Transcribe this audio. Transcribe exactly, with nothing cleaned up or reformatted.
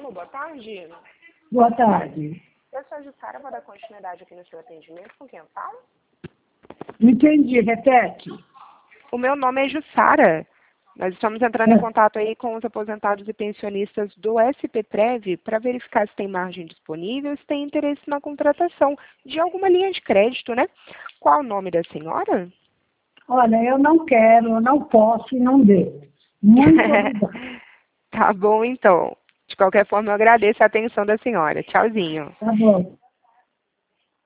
Alô, boa tarde. Boa tarde. Eu sou a Jussara, vou dar continuidade aqui no seu atendimento. Com quem eu falo? Não entendi, repete. O meu nome é Jussara. Nós estamos entrando É. em contato aí com os aposentados e pensionistas do S P Prev para verificar se tem margem disponível, se tem interesse na contratação de alguma linha de crédito, né? Qual o nome da senhora? Olha, eu não quero, eu não posso e não devo. Muito obrigada. Tá bom, então. De qualquer forma, eu agradeço a atenção da senhora. Tchauzinho. Tá bom.